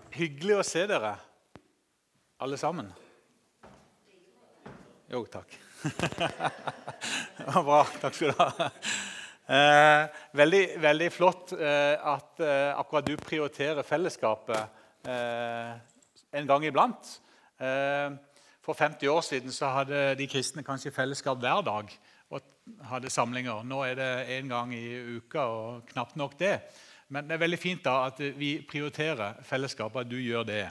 Hyggelig å se dere, alle sammen. Jo, takk. Bra, takk skal du ha. Veldig flott at akkurat du prioriterer fellesskapet en gang iblant. For 50 år siden så hadde de kristne kanskje fellesskap hver dag og hadde samlinger. Nå er det en gang i uka og knapt nok det. Men det er veldig fint da at vi prioriterer fellesskapet, at du gjør det.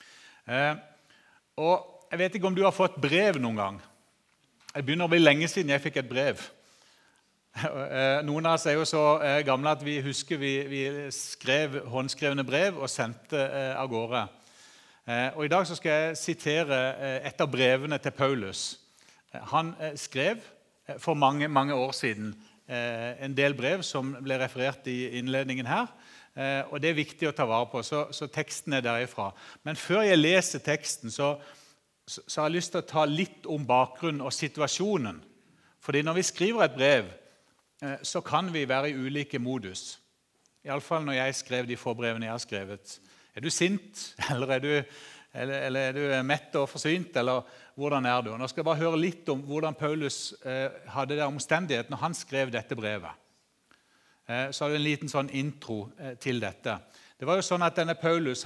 Og jeg vet ikke om du har fått brev noen gang. Det begynner å bli lenge siden jeg fikk et brev. Noen av oss er jo så gamle at vi husker vi skrev håndskrevne brev og sendte av gårde. Og i dag så skal jeg sitere et av brevene til Paulus. Han skrev for mange år siden en del brev som ble referert i innledningen her, og det er viktig å ta vare på, så teksten er derifra. Men før jeg leser teksten, så har jeg lyst til å ta litt om bakgrunnen og situasjonen. Fordi når vi skriver et brev, så kan vi være i ulike modus. I alle fall når jeg skrev de få brevene jeg har skrevet. Er du sint, eller er du mett og forsynt, eller hvordan er du? Nå skal jeg bare høre litt om hvordan Paulus hadde det omstendighet når han skrev dette brevet. Så har du en liten sånn intro til dette. Det var jo sånn at denne Paulus,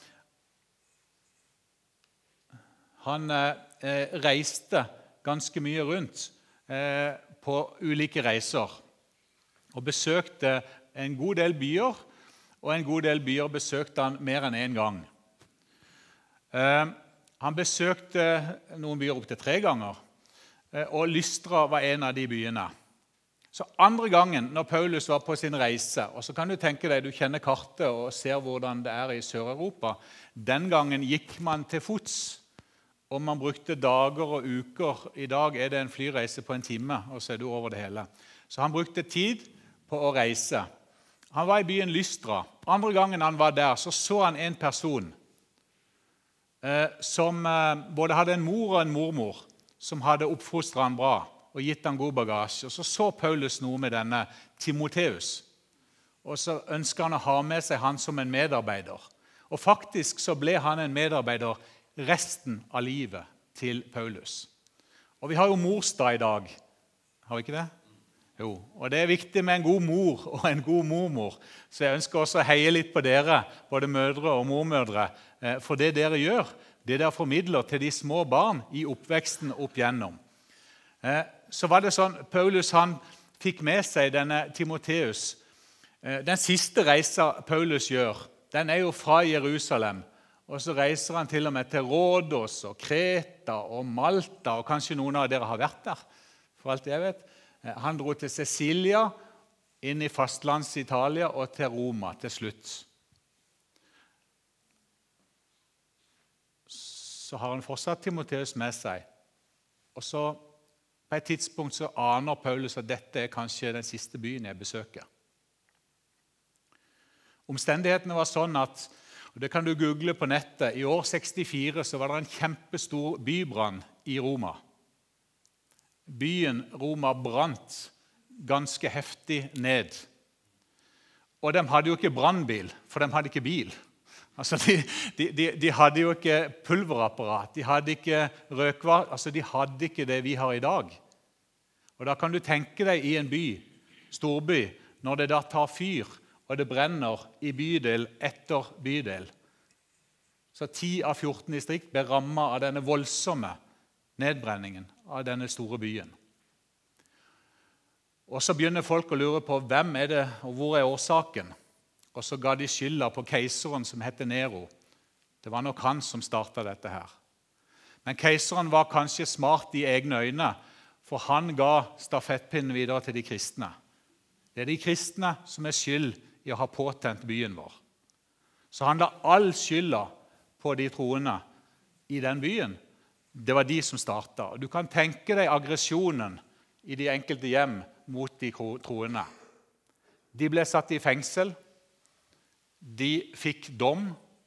han reiste ganske mye rundt på ulike reiser, og besøkte en god del byer, og en god del byer besøkte han mer enn en gang. Han besøkte noen byer opp til 3 ganger, og Lystra var en av de byene. Så andre gangen når Paulus var på sin reise, og så kan du tenke deg, du kjenner kartet og ser hvordan det er i Sør-Europa, den gangen gikk man til fots, og man brukte dager og uker. I dag er det en flyreise på en time, og så er du over det hele. Så han brukte tid på å reise. Han var i byen Lystra. Andre gangen han var der, så han en person som både hadde en mor og en mormor, som hadde oppfostret han bra og gitt han god bagasje. Og så Paulus noe med denne Timoteus, og så ønsket han å ha med seg han som en medarbeider. Og faktisk så ble han en medarbeider resten av livet til Paulus. Og vi har jo morsdag i dag, har vi ikke det? Jo, og det er viktig med en god mor og en god mormor, så jeg ønsker også å heie litt på dere, både mødre og mormødre, for det dere gjør, det dere formidler til de små barn i oppveksten opp gjennom. Så var det sånn, Paulus han fikk med seg denne Timoteus. Den siste reisa Paulus gjør, den er jo fra Jerusalem, og så reiser han til og med til Rhodos og Kreta og Malta, og kanskje noen av dere har vært der, for alt jeg vet. Han dro til Sicilia, inn i fastlands Italia og til Roma til slutt. Så har han fortsatt Timoteus med seg. Og så på et tidspunkt så aner Paulus at dette er kanskje den siste byen jeg besøker. Omstendighetene var sånn at, og det kan du google på nettet, i år 64 så var det en kjempestor bybrann i Roma. Byen Roma brant ganske heftig ned. Og de hadde jo ikke brannbil, for de hadde ikke bil. Altså de hadde jo ikke pulverapparat, de hadde ikke røkvar, altså de hadde ikke det vi har i dag. Og da kan du tenke deg i en by, storby, når det da tar fyr, og det brenner i bydel etter bydel. Så 10 av 14 distrikt ble rammet av denne voldsomme nedbrenningen av denne store byen. Og så begynner folk å lure på hvem er det, og hvor er årsaken? Og så ga de skylda på keiseren som heter Nero. Det var nok han som startet dette her. Men keiseren var kanskje smart i egne øyne, for han ga stafettpinnen videre til de kristne. Det er de kristne som er skyld i å ha påtent byen vår. Så han la all skylda på de troende i den byen. Det var de som startet. Og du kan tenke deg aggresjonen i de enkelte hjem mot de troende. De ble satt i fengsel. De fikk dom.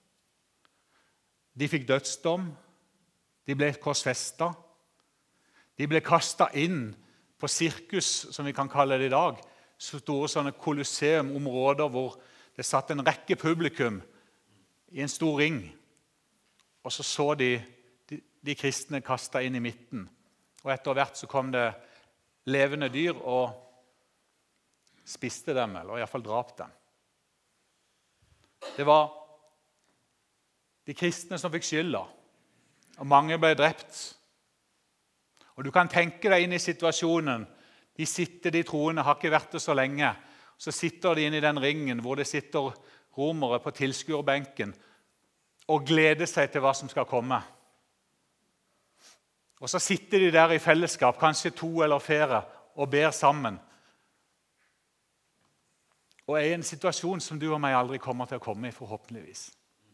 De fikk dødsdom. De ble korsfestet. De ble kastet inn på sirkus, som vi kan kalle det i dag. Store sånne kolosseumområder hvor det satt en rekke publikum i en stor ring, og så de kristne kastet inn i midten. Og etter hvert så kom det levende dyr og spiste dem, eller i hvert fall drap dem. Det var de kristne som fikk skylda, og mange ble drept. Og du kan tenke deg inn i situasjonen. De troende har ikke vært det så lenge. Så sitter de inne i den ringen hvor det sitter romere på tilskuerbenken og gleder seg til hva som skal komme. Og så sitter de der i fellesskap, kanskje 2 eller flere, og ber sammen. Og er i en situasjon som du og meg aldri kommer til å komme i, forhåpentligvis.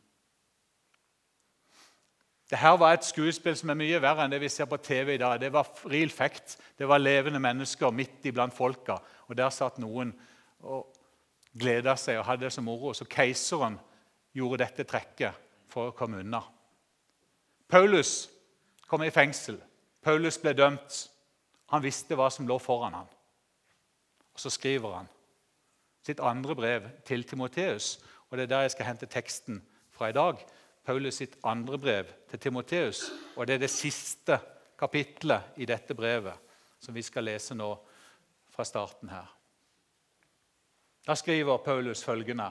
Dette var et skuespill som er mye verre enn det vi ser på TV i dag. Det var real fact. Det var levende mennesker midt iblant folka. Og der satt noen og gledet seg og hadde det som moro. Så keiseren gjorde dette trekket for å komme unna. Paulus kom i fengsel. Paulus ble dømt. Han visste hva som lå foran ham. Og så skriver han sitt andre brev til Timotheus. Og det er der jeg skal hente teksten fra i dag. Paulus sitt andre brev til Timotheus, og det er det siste kapitlet i dette brevet som vi skal lese nå fra starten her. Da skriver Paulus følgende: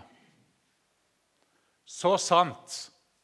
Så sant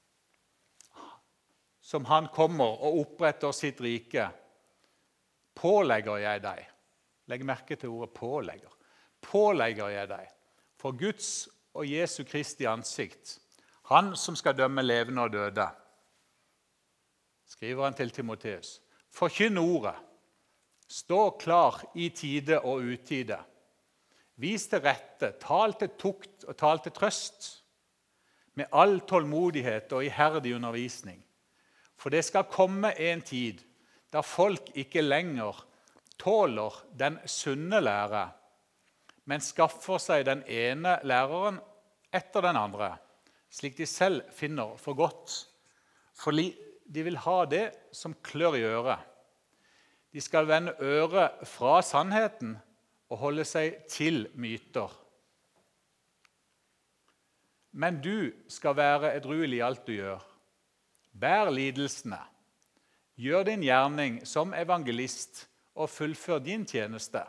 som han kommer og oppretter sitt rike, pålegger jeg deg. Legg merke til ordet pålegger. Pålegger jeg deg for Guds og Jesu Kristi ansikt, han som skal dømme levende og døde, skriver han til Timotheus. Forkynn ordet. Stå klar i tide og utide. Vis til rette, tal til tukt og tal til trøst, med all tålmodighet og iherdig undervisning. For det skal komme en tid da folk ikke lenger tåler den sunne lære, men skaffer seg den ene læreren etter den andre, slik de selv finner for godt, for de vil ha det som klør i øret. De skal vende øret fra sannheten og holde seg til myter. Men du skal være edruelig i alt du gjør. Bær lidelsene. Gjør din gjerning som evangelist og fullfør din tjeneste.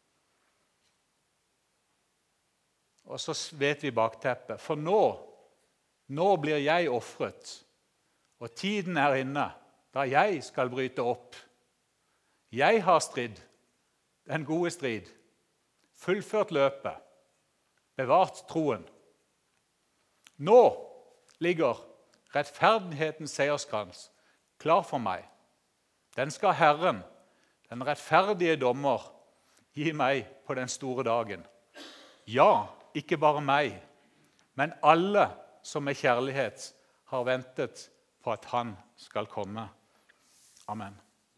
Og så vet vi bakteppet. For nå blir jeg offret, og tiden er inne da jeg skal bryte opp. Jeg har stridd, den gode strid, fullført løpet, bevart troen. Nå ligger rettferdighetens seierskrans klar for meg. Den skal Herren, den rettferdige dommer, gi meg på den store dagen. Ja, ikke bare meg, men alle som med kjærlighet har ventet på at han skal komme. Amen.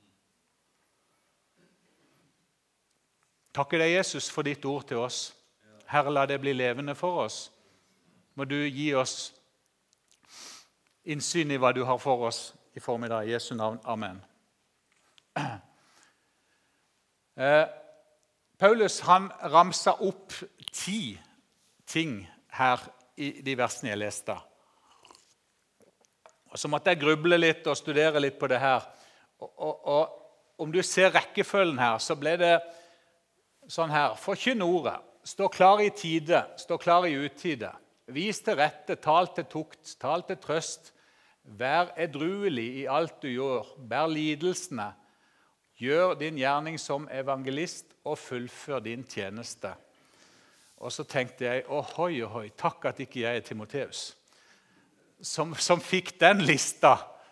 Takker deg, Jesus, for ditt ord til oss. Herre, la det bli levende for oss. Må du gi oss innsyn i hva du har for oss i formiddag. I Jesu navn. Amen. Paulus han ramsa opp 10 ting her i de versene jeg leste. Og så måtte jeg gruble litt og studere litt på det her. Og om du ser rekkefølgen her, så ble det sånn her. Forkynn ordet. Stå klar i tide, stå klar i utide. Vis til rette, tal til tukt, tal til trøst. Vær edruelig i alt du gjør. Bær lidelsene. Gjør din gjerning som evangelist og fullfør din tjeneste. Og så tenkte jeg, ohoi, takk at ikke jeg er Timotheus, som fikk den lista.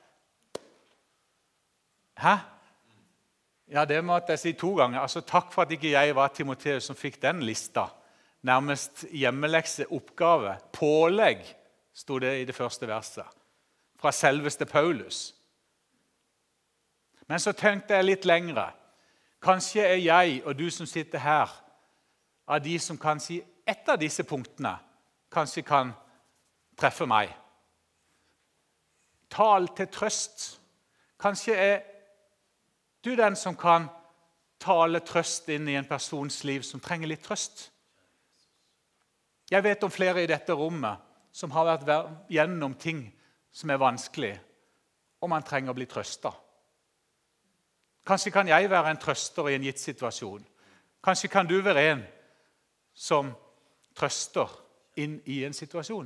Hæ? Ja, det måtte jeg si 2 ganger. Altså, takk for at ikke jeg var Timotheus som fikk den lista. Nærmest hjemmelekseoppgave. Pålegg, stod det i det første verset. Fra selveste Paulus. Men så tenkte jeg litt lengre. Kanskje er jeg og du som sitter her, av de som kan si ett av disse punktene, kanskje kan treffe meg. Tal til trøst. Kanskje er du den som kan tale trøst inn i en persons liv som trenger litt trøst. Jeg vet om flere i dette rommet som har vært gjennom ting som vanskelig, og man trenger å bli trøstet. Kanskje kan jeg være en trøster i en gitt situasjon. Kanskje kan du være en som trøster inn i en situasjon.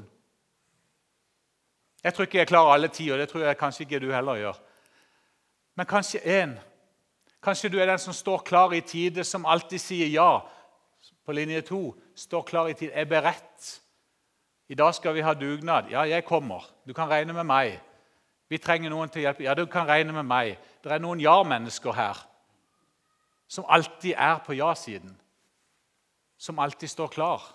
Jeg tror ikke jeg klarer alle 10, og det tror jeg kanskje ikke du heller gjør. Men kanskje kanskje du den som står klar i tide, som alltid sier ja. På linje 2, står klar i tide, er beredt. I dag skal vi ha dugnad. Ja, jeg kommer. Du kan regne med meg. Vi trenger noen til å hjelpe. Ja, du kan regne med meg. Det noen ja-mennesker her, som alltid på ja-siden. Som alltid står klar.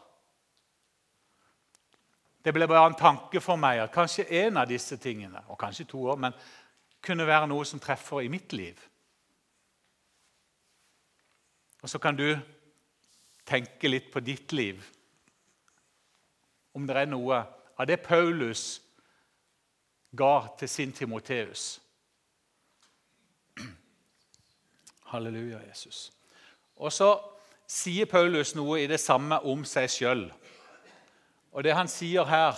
Det ble bare en tanke for meg at kanskje en av disse tingene, og kanskje 2 år, men kunne være noe som treffer i mitt liv. Og så kan du tenke litt på ditt liv. Om det noe av det Paulus ga til sin Timoteus. Halleluja, Jesus. Og så sier Paulus noe i det samme om seg selv. Og det han sier her,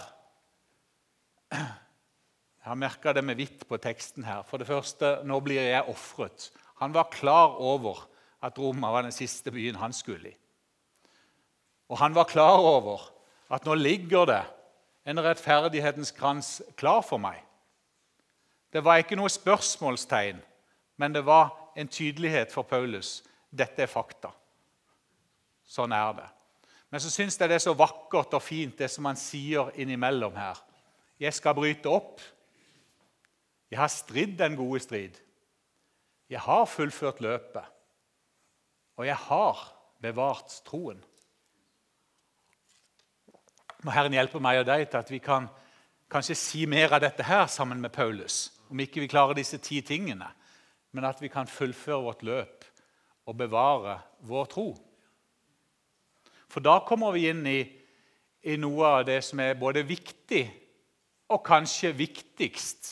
jeg har merket det med hvitt på teksten her. For det første, nå blir jeg offret. Han var klar over at Roma var den siste byen han skulle i. Og han var klar over at nå ligger det en rettferdighetens krans klar for meg. Det var ikke noe spørsmålstegn, men det var en tydelighet for Paulus. Dette fakta. Sånn det. Men så synes jeg det så vakkert og fint det som han sier innimellom her. Jeg skal bryte opp. Jeg har stridd den gode strid. Jeg har fullført løpet. Og jeg har bevart troen. Må Herren hjelpe meg og deg til at vi kan kanskje si mer av dette her sammen med Paulus. Om ikke vi klarer disse 10 tingene, men at vi kan fullføre vårt løp og bevare vår tro. For da kommer vi inn i noe av det som både viktig og kanskje viktigst.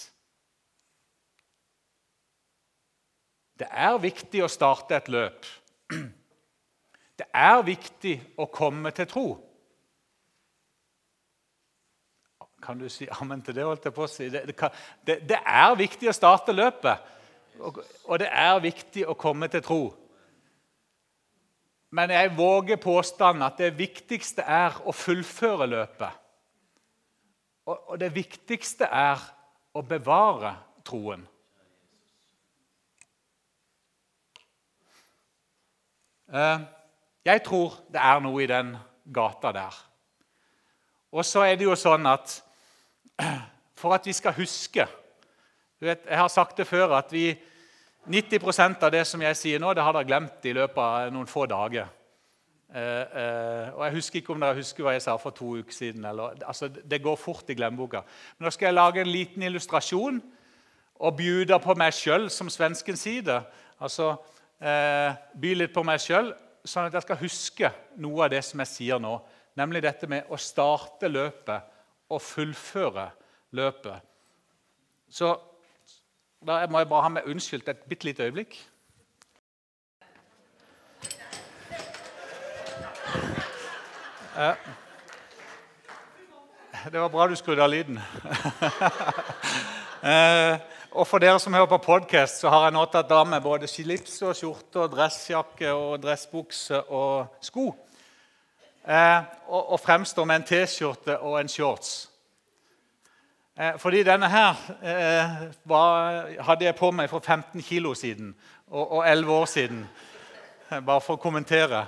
Det viktig å starte et løp. Det viktig å komme til tro. Kan du si amen til det, holdt jeg på å si? Det viktig å starte løpet, og det viktig å komme til tro. Men jeg våger påstanden at det viktigste å fullføre løpet. Og det viktigste å bevare troen. Jeg tror det noe i den gata der. Og så det jo sånn at for at vi skal huske, du vet, jeg har sagt det før, at 90% av det som jeg sier nå, det har dere glemt i løpet av noen få dager. Og jeg husker ikke om dere husker hva jeg sa for 2 uker siden. Altså, det går fort i glemmeboka. Men nå skal jeg lage en liten illustrasjon og bjuda på meg selv, som svensken sier det. Altså, by litt på meg selv, sånn at jeg skal huske noe av det som jeg sier nå. Nemlig dette med å starte løpet og fullføre løpet. Så da må jeg bare ha meg unnskyldt et bitte lite øyeblikk. Det var bra du skrudde av lyden. Og for dere som hører på podcast, så har jeg nå tatt av meg både slips og skjorte og dressjakke og dressbukse og sko. Og fremstår med en t-skjorte og en shorts. Fordi denne her hadde jeg på meg for 15 kilo siden, og 11 år siden, bare for å kommentere.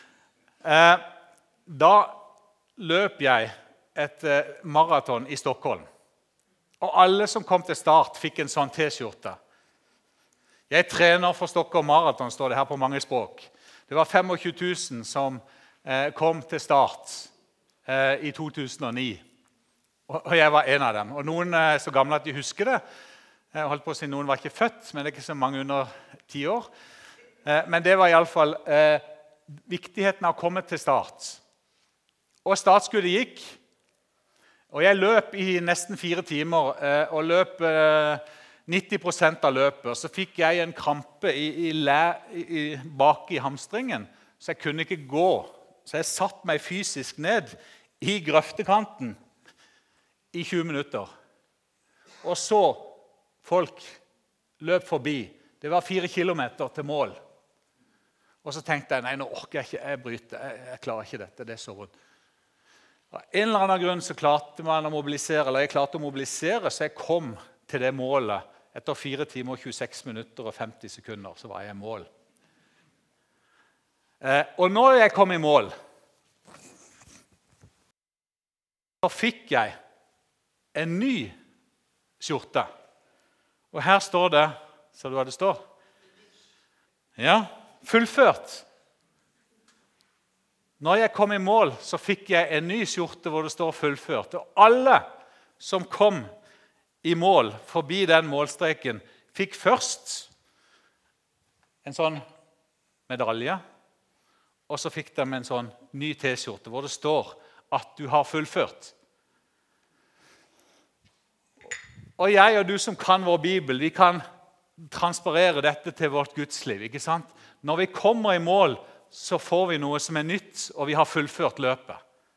Da løp jeg et maraton i Stockholm, og alle som kom til start fikk en sånn t-skjorte. Jeg trener for Stockholm Maraton, står det her på mange språk. Det var 25 000 som kom til start i 2009. Og jeg var en av dem. Og noen så gamle at de husker det. Jeg holdt på å si noen var ikke født, men det ikke så mange under 10 år. Men det var i alle fall viktigheten av å komme til start. Og startskuddet gikk. Og jeg løp i nesten 4 timer, og løp 90% av løpet. Så fikk jeg en krampe bak i hamstringen, så jeg kunne ikke gå. Så jeg satt meg fysisk ned i grøftekanten. i 20 minutter. Og så folk løp forbi. Det var 4 kilometer til mål. Og så tenkte jeg, nei, nå orker jeg ikke, jeg bryter, jeg klarer ikke dette, det er så vondt. Av en eller annen grunn så klarte man å mobilisere, eller jeg klarte å mobilisere, så jeg kom til det målet. Etter 4 timer, 26 minutter og 50 sekunder, så var jeg i mål. Og når jeg kom i mål, så fikk jeg en ny skjorte. Og her står det, ser du hva det står? Ja, fullført. Når jeg kom i mål, så fikk jeg en ny skjorte hvor det står fullført. Og alle som kom i mål forbi den målstreken, fikk først en sånn medalje, og så fikk de en sånn ny t-skjorte hvor det står at du har fullført. Og jeg og du som kan vår Bibel, vi kan transparere dette til vårt gudsliv, ikke sant? Når vi kommer i mål, så får vi noe som er nytt, og vi har fullført løpet.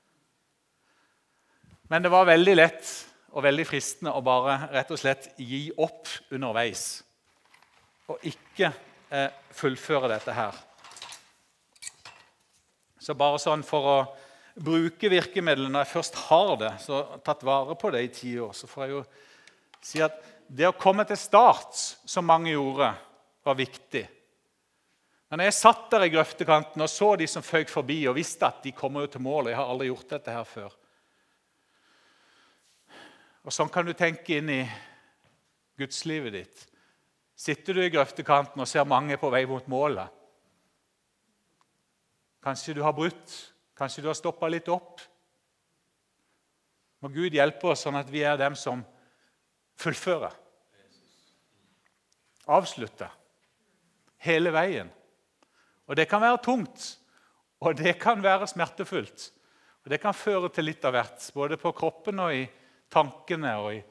Men det var veldig lett og veldig fristende å bare rett og slett gi opp underveis, og ikke fullføre dette her. Så bare sånn for å bruke virkemidlene når jeg først har det, så tatt vare på det i 10 år, så får jeg jo si at det å komme til start, som mange gjorde, var viktig. Men når jeg satt der i grøftekanten og så de som føk forbi og visste at de kommer jo til mål, og jeg har aldri gjort dette her før. Og sånn kan du tenke inn i gudslivet ditt. Sitter du i grøftekanten og ser mange på vei mot målet? Kanskje du har brutt, kanskje du har stoppet litt opp. Må Gud hjelpe oss sånn at vi er dem som fullfører. Avslutter. Hele veien. Og det kan være tungt, og det kan være smertefullt. Og det kan føre til litt av hvert, både på kroppen og i tankene og i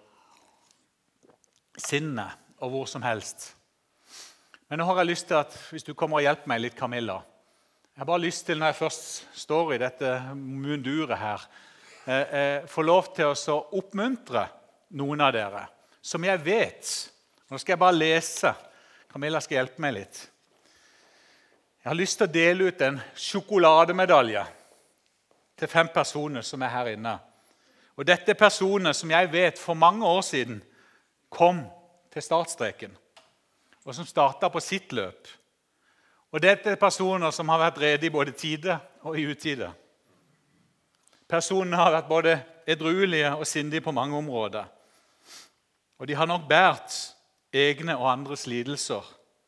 sinnet og hvor som helst. Men nå har jeg lyst til at, hvis du kommer og hjelper meg litt, Camilla, jeg har bare lyst til, når jeg først står i dette munduret her, få lov til å oppmuntre noen av dere, som jeg vet. Nå skal jeg bare lese. Camilla skal hjelpe meg litt. Jeg har lyst til å dele ut en sjokolademedalje til 5 personer som er her inne. Og dette er personer som jeg vet for mange år siden kom til startstreken, og som startet på sitt løp. Og dette er personer som har vært rede i både tide og i utide. Personene har vært både edruelige og sindige på mange områder. Og de har nok båret egne og andres lidelser.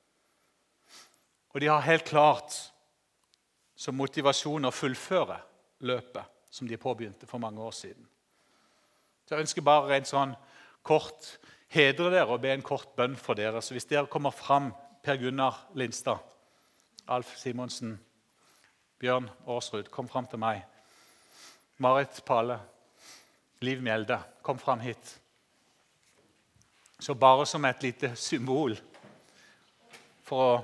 Og de har helt klart som motivasjon å fullføre løpet som de påbegynte for mange år siden. Så jeg ønsker bare en sånn kort hedre dere og be en kort bønn for dere. Så hvis dere kommer fram, Per Gunnar Lindstad, Alf Simonsen, Bjørn Årsrud, kom fram til meg. Marit Pale, Liv Mjelde, kom fram hit. Så bare som et lite symbol for å...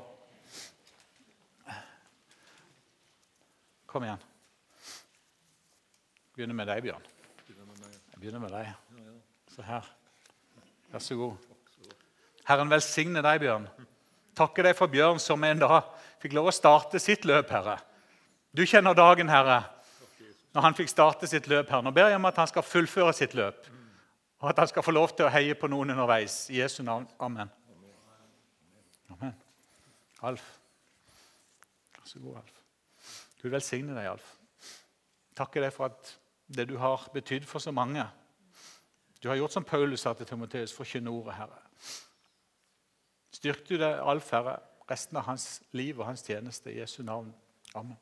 Kom igjen. Begynner med deg, Bjørn. Jeg begynner med deg. Så her. Vær så god. Herren velsigne deg, Bjørn. Takker deg for Bjørn som en dag fikk lov å starte sitt løp, Herre. Du kjenner dagen, Herre, når han fikk starte sitt løp, Herre. Nå ber jeg om at han skal fullføre sitt løp, og at han skal få lov til å heie på noen underveis. I Jesu navn. Amen. Amen. Alf. Vær så god, Alf. Gud velsigne deg, Alf. Takker deg for at det du har betydd for så mange. Du har gjort som Paulus sa til Timotheus, forkynne ordet, Herre. Styrk du deg, Alf, Herre, resten av hans liv og hans tjeneste i Jesu navn. Amen.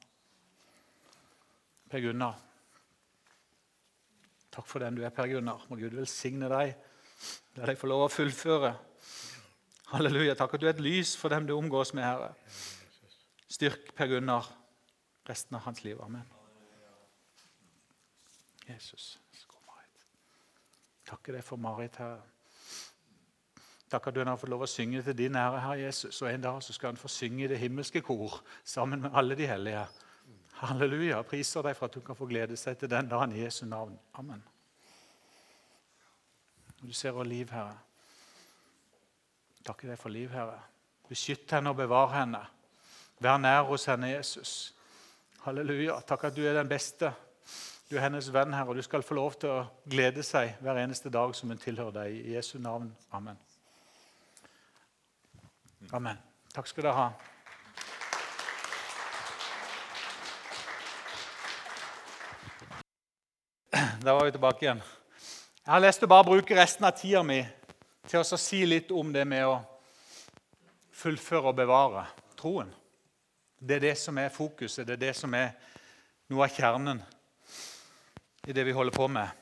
Per Gunnar. Takk for den du er, Per Gunnar. Må Gud velsigne deg. La deg få lov å fullføre. Halleluja. Takk at du er et lys for dem du omgås med, Herre. Styrk Per Gunnar resten av hans liv. Amen. Jesus. Takk deg for Marit, Herre. Takk at du har fått lov å synge til din ære, Herre Jesus. Og en dag så skal han få synge i det himmelske kor sammen med alle de hellige. Halleluja. Priser deg for at du kan få glede seg til den dagen i Jesu navn. Amen. Du ser vår liv, Herre. Takker deg for liv, Herre. Beskytt henne og bevar henne. Vær nær hos henne, Jesus. Halleluja. Takk at du er den beste. Du er hennes venn, Herre, og du skal få lov til å glede seg hver eneste dag som hun tilhører deg. I Jesu navn. Amen. Amen. Takk skal dere ha. Da var vi tilbake igjen. Jeg har lyst til å bare bruke resten av tiden min til å si litt om det med å fullføre og bevare troen. Det er det som er fokuset, det er det som er noe av kjernen i det vi holder på med.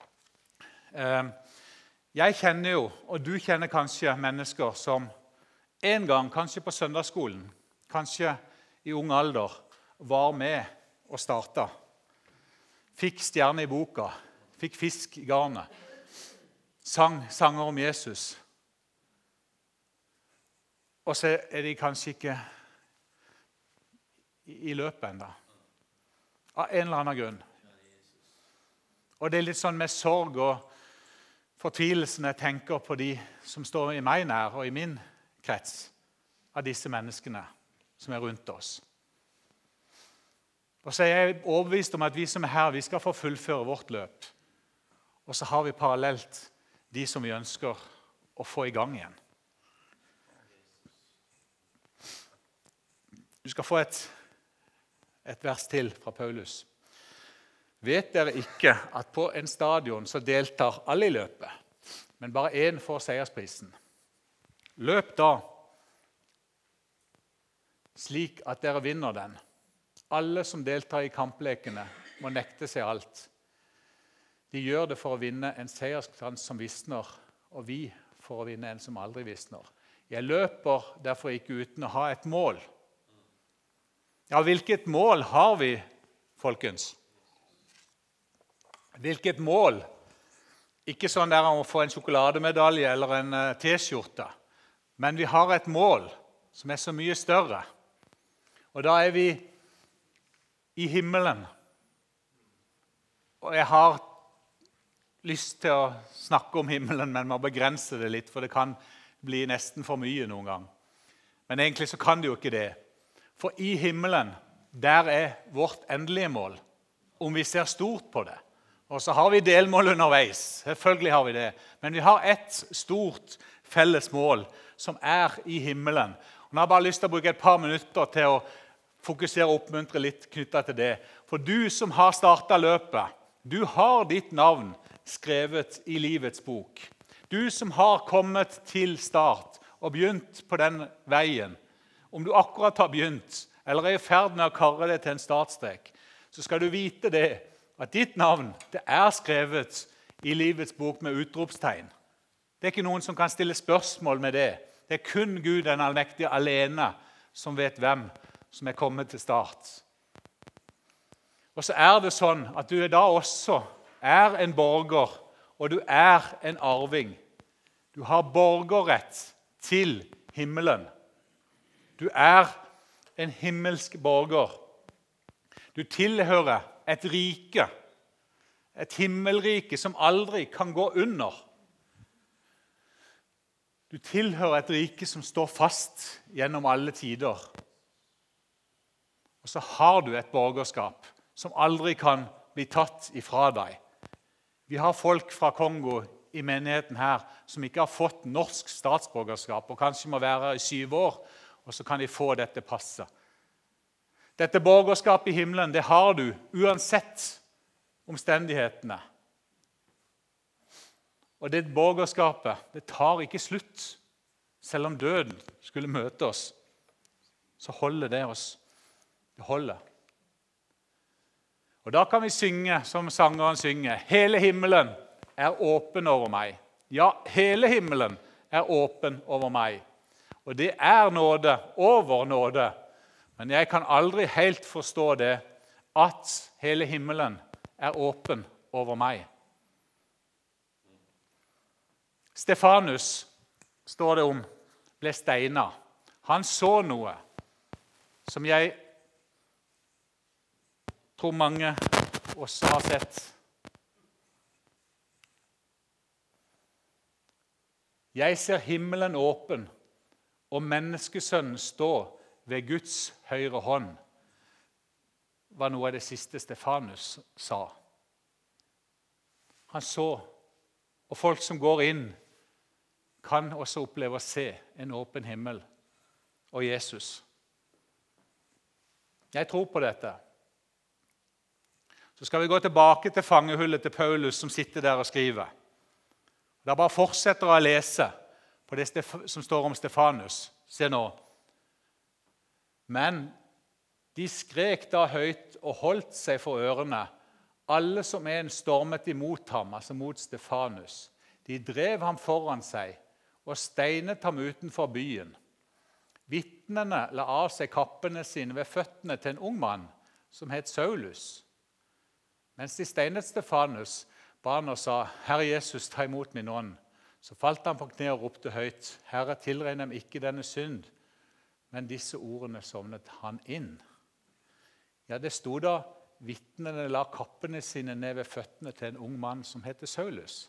Jeg kjenner jo, og du kjenner kanskje mennesker som en gang, kanskje på søndagsskolen, kanskje i ung alder, var med og startet. Fikk stjerne i boka, fikk fisk i garnet, sang sanger om Jesus. Og så er de kanskje ikke i løpet enda. Av en eller annen grunn. Og det er litt sånn med sorg og fortvilelsen jeg tenker på de som står i meg nær og i min krets av disse menneskene som er rundt oss. Og så er jeg overbevist om at vi som er her, vi skal få fullføre vårt løp. Og så har vi parallelt de som vi ønsker å få i gang igjen. Du skal få et vers til fra Paulus. Vet dere ikke at på en stadion så deltar alle i løpet, men bare én får seiersprisen? Løp da, slik at dere vinner den. Alle som deltar i kamplekene må nekte seg alt. De gjør det for å vinne en seierskrans som visner, og vi for å vinne en som aldri visner. Jeg løper derfor ikke uten å ha et mål. Ja, hvilket mål har vi, folkens? Hvilket mål? Ikke sånn der å få en sjokolademedalje eller en t-skjorte, men vi har et mål som er så mye større. Og da er vi i himmelen. Og jeg har lyst til å snakke om himmelen, men må begrense det litt, for det kan bli nesten for mye noen gang. Men egentlig så kan det jo ikke det. For i himmelen, der er vårt endelige mål, om vi ser stort på det. Og så har vi delmål underveis, selvfølgelig har vi det. Men vi har et stort felles mål som er i himmelen. Og nå har jeg bare lyst til å bruke et par minutter til å fokusere og oppmuntre litt knyttet til det. For du som har startet løpet, du har ditt navn skrevet i livets bok. Du som har kommet til start og begynt på den veien, om du akkurat har begynt, eller er i ferd med å karre det til en startstrek, så skal du vite det, at ditt navn det er skrevet i livets bok med utropstegn. Det er ikke noen som kan stille spørsmål med det. Det er kun Gud den allmektige alene som vet hvem som er kommet til start. Og så er det sånn at du da også er en borger, og du er en arving. Du har borgerrett til himmelen. Du er en himmelsk borger. Du tilhører et rike, et himmelrike som aldri kan gå under. Du tilhører et rike som står fast gjennom alle tider. Og så har du et borgerskap som aldri kan bli tatt ifra deg. Vi har folk fra Kongo i menigheten her som ikke har fått norsk statsborgerskap, og kanskje må være i 7 år, og så kan de få dette passet. Dette borgerskapet i himmelen, det har du uansett omstendighetene. Og det borgerskapet, det tar ikke slutt. Selv om døden skulle møte oss, så holder det oss. Det holder. Og da kan vi synge som sangeren synger. Hele himmelen er åpen over meg. Ja, hele himmelen er åpen over meg. Og det er nåde over nåde. Men jeg kan aldri helt forstå det, at hele himmelen er åpen over meg. Stefanus, står det om, ble steinet. Han så noe som jeg tror mange også har sett. Jeg ser himmelen åpen, og menneskesønnen står ved Guds høyre hånd, var noe av det siste Stefanus sa. Han så, og folk som går inn, kan også oppleve å se en åpen himmel og Jesus. Jeg tror på dette. Så skal vi gå tilbake til fangehullet til Paulus som sitter der og skriver. Da bare fortsetter å lese på det som står om Stefanus. Se nå. Men de skrek da høyt og holdt seg for ørene. Alle som en stormet imot ham, altså mot Stefanus. De drev ham foran seg og steinet ham utenfor byen. Vitnene la av seg kappene sine ved føttene til en ung mann som het Saulus. Mens de steinet Stefanus, ba han og sa, Herre Jesus, ta imot min ånd. Så falt han på kne og ropte høyt, Herre, tilregn dem ikke denne synd. Men disse ordene sovnet han inn. Ja, det stod da, vitnene la kappene sine ned ved føttene til en ung mann som heter Saulus.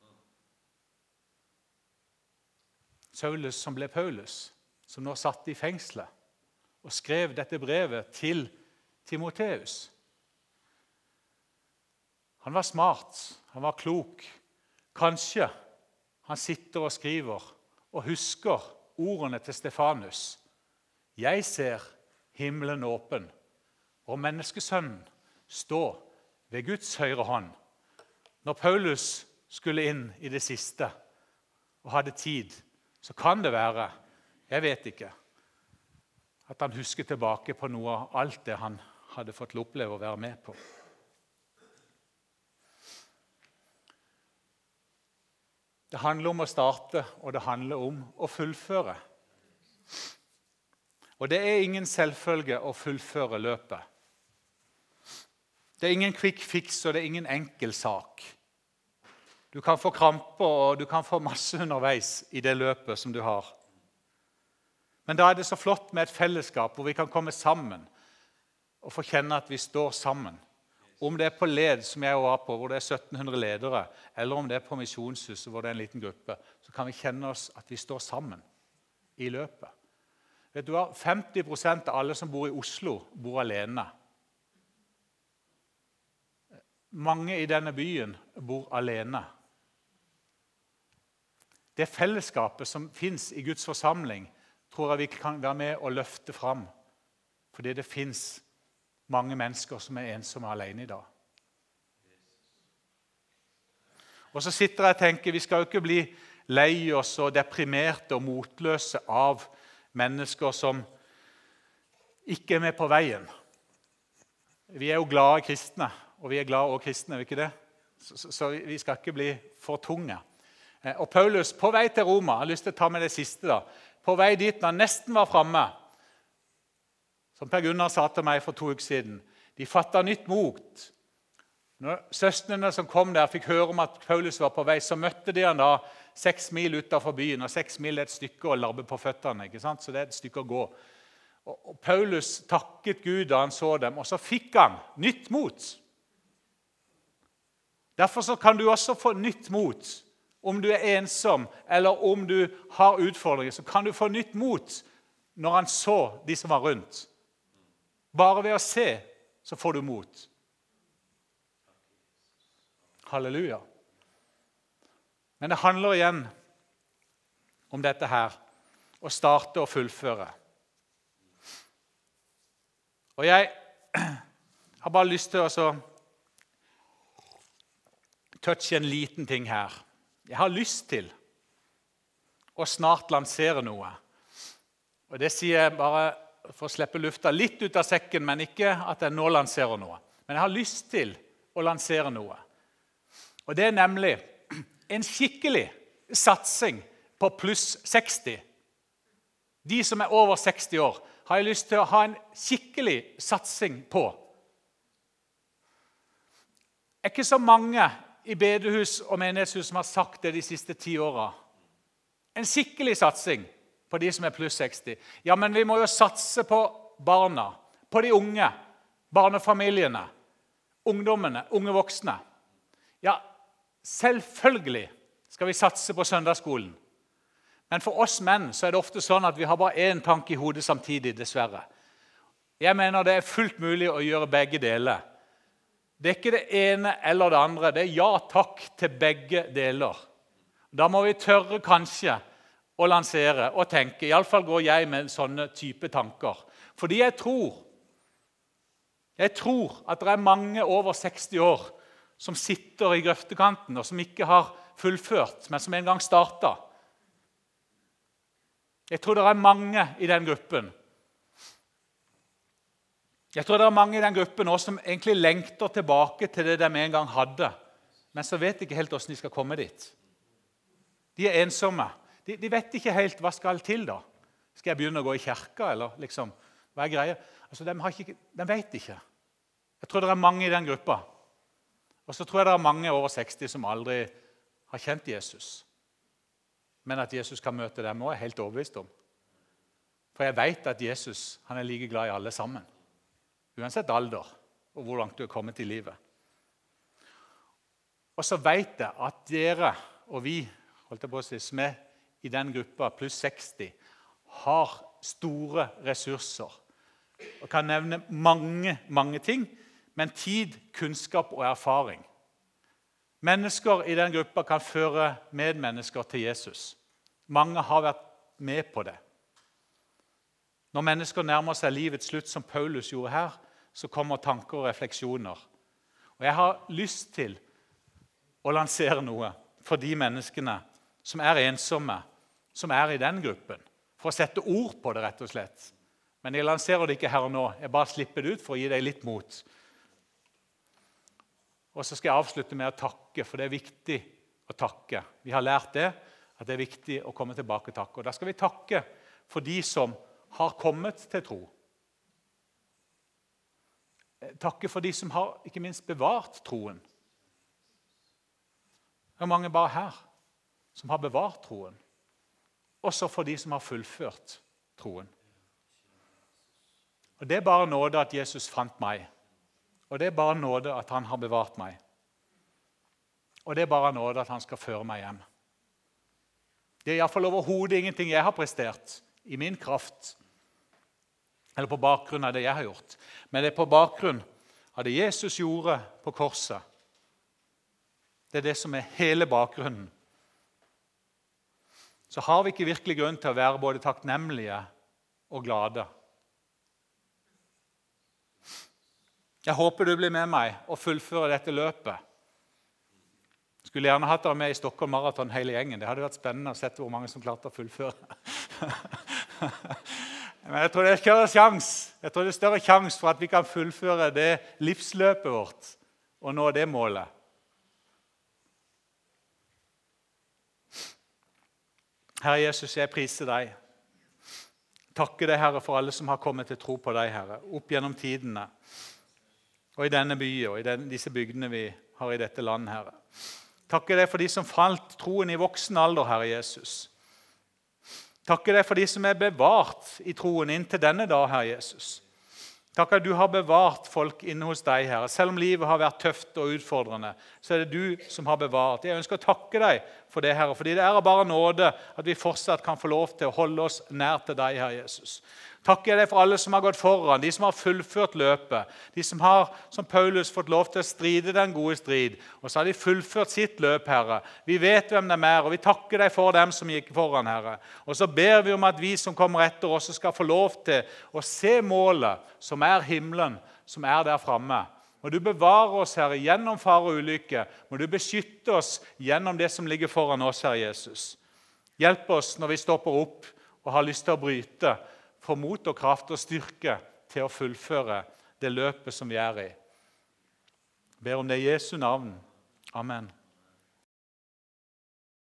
Saulus som ble Paulus, som nå satt i fengslet og skrev dette brevet til Timoteus. Han var smart, han var klok. Kanskje han sitter og skriver og husker ordene til Stefanus. Jeg ser himmelen åpen, og menneskesønnen står ved Guds høyre hånd. Når Paulus skulle inn i det siste og hadde tid, så kan det være, jeg vet ikke, at han husker tilbake på noe av alt det han hadde fått oppleve å være med på. Det handler om å starte, og det handler om å fullføre. Og det er ingen selvfølge å fullføre løpet. Det er ingen quick fix, og det er ingen enkel sak. Du kan få kramper, og du kan få masse underveis i det løpet som du har. Men da er det så flott med et fellesskap hvor vi kan komme sammen og få kjenne at vi står sammen. Om det er på led, som jeg var på, hvor det er 1700 ledere, eller om det er på misjonshuset, hvor det er en liten gruppe, så kan vi kjenne oss at vi står sammen i løpet. Vet du hva? 50% av alle som bor i Oslo bor alene. Mange i denne byen bor alene. Det fellesskapet som finnes i Guds forsamling, tror jeg vi kan være med og løfte fram. Fordi det finnes mange mennesker som er ensomme alene i dag. Og så sitter jeg og tenker, vi skal jo ikke bli lei oss og deprimerte og motløse av mennesker som ikke er med på veien. Vi er jo glade kristne, og vi er glade også kristne, er vi ikke det? Så vi skal ikke bli for tunge. Og Paulus, på vei til Roma, jeg har lyst til å ta med det siste da, på vei dit når han nesten var fremme, som Per Gunnar sa til meg for 2 uker siden, de fattet nytt mot. Når søstrene som kom der fikk høre om at Paulus var på vei, så møtte de han da 6 mil utenfor byen, og 6 mil er et stykke å labbe på føttene, ikke sant? Så det er et stykke å gå. Og Paulus takket Gud da han så dem, og så fikk han nytt mot. Derfor så kan du også få nytt mot. Om du er ensom, eller om du har utfordringer, så kan du få nytt mot når han så de som var rundt. Bare ved å se, så får du mot. Halleluja. Men det handler igjen om dette her, å starte og fullføre. Og jeg har bare lyst til å touche en liten ting her. Jeg har lyst til å snart lansere noe. Og det sier jeg bare for å slippe lufta litt ut av sekken, men ikke at jeg nå lanserer noe. Men jeg har lyst til å lansere noe. Og det er nemlig en skikkelig satsing på pluss 60. De som er over 60 år, har jeg lyst til å ha en skikkelig satsing på. Det er ikke så mange i bedehus og menighetshus som har sagt det de siste 10 årene. En skikkelig satsing på de som er pluss 60. Ja, men vi må jo satse på barna, på de unge, barnefamiliene, ungdommene, unge voksne. Ja, selvfølgelig skal vi satse på søndagsskolen. Men for oss menn så det ofte sånn at vi har bare én tanke i hodet samtidig, dessverre. Jeg mener det fullt mulig å gjøre begge deler. Det ikke det ene eller det andre, det ja takk til begge deler. Da må vi tørre kanskje å lansere og tenke, i alle fall går jeg med sånne type tanker. Fordi jeg tror at det mange over 60 år som sitter i grøftekanten og som ikke har fullført, men som en gang startet. Jeg tror det mange i den gruppen. Jeg tror det mange i den gruppen også som egentlig lengter tilbake til det de en gang hadde, men så vet ikke helt hvordan de skal komme dit. De ensomme. De vet ikke helt hva skal til da. Skal jeg begynne å gå i kirka, eller liksom, hva greia? Altså, de vet ikke. Jeg tror det mange i den gruppa. Og så tror jeg det mange over 60 som aldri har kjent Jesus. Men at Jesus kan møte dem også, helt overbevist om. For jeg vet at Jesus han like glad i alle sammen. Uansett alder og hvor langt du kommet i livet. Og så vet jeg at dere og vi, holdt jeg på å si, som i den gruppa pluss 60, har store ressurser. Og kan nevne mange ting, men tid, kunnskap og erfaring. Mennesker i den gruppa kan føre medmennesker til Jesus. Mange har vært med på det. Når mennesker nærmer seg livets slutt, som Paulus gjorde her, så kommer tanker og refleksjoner. Og jeg har lyst til å lansere noe for de menneskene som ensomme, som i den gruppen. For å sette ord på det, rett og slett. Men jeg lanserer det ikke her og nå. Jeg bare slipper det ut for å gi deg litt mot. Og så skal jeg avslutte med å takke, for det viktig å takke. Vi har lært det, at det viktig å komme tilbake og takke. Og da skal vi takke for de som har kommet til tro. Takke for de som har, ikke minst, bevart troen. Det mange bare her som har bevart troen. Også for de som har fullført troen. Og det bare nåde at Jesus fant meg. Og det bare nåde at han har bevart meg. Og det bare nåde at han skal føre meg hjem. Det i hvert fall overhodet ingenting jeg har prestert i min kraft, eller på bakgrunn av det jeg har gjort. Men det på bakgrunn av det Jesus gjorde på korset. Det det som hele bakgrunnen. Så har vi ikke virkelig grunn til å være både takknemlige og glade. Jeg håper du blir med meg og fullfører dette løpet. Skulle gjerne hatt dere med i Stockholm Marathon hele gjengen. Det hadde vært spennende å se hvor mange som klarte å fullføre. Men jeg tror det er større sjans for at vi kan fullføre det livsløpet vårt og nå det målet. Herre Jesus, jeg priser deg. Takker deg, Herre, for alle som har kommet til tro på deg, Herre, opp gjennom tidene. Og i denne byen og i disse bygdene vi har i dette landet, Herre. Takker deg for de som falt troen i voksen alder, Herre Jesus. Takker deg for de som bevart i troen inntil denne dag, Herre Jesus. Takk at du har bevart folk inne hos deg, Herre. Selv om livet har vært tøft og utfordrende, så det du som har bevart. Jeg ønsker å takke deg for det, Herre, fordi det bare nåde at vi fortsatt kan få lov til å holde oss nær til deg, Herre Jesus. Takker deg for alle som har gått foran, de som har fullført løpet, de som har, som Paulus, fått lov til å stride den gode strid, og så har de fullført sitt løp, Herre. Vi vet hvem de og vi takker deg for dem som gikk foran, Herre. Og så ber vi om at vi som kommer etter også skal få lov til å se målet, som himmelen, som der fremme. Må du bevare oss, Herre, gjennom fare og ulykke. Må du beskytte oss gjennom det som ligger foran oss, Herre Jesus. Hjelp oss når vi stopper opp og har lyst til å bryte, få mot og kraft og styrke til å fullføre det løpet som vi i. Ber om det i Jesu navn. Amen.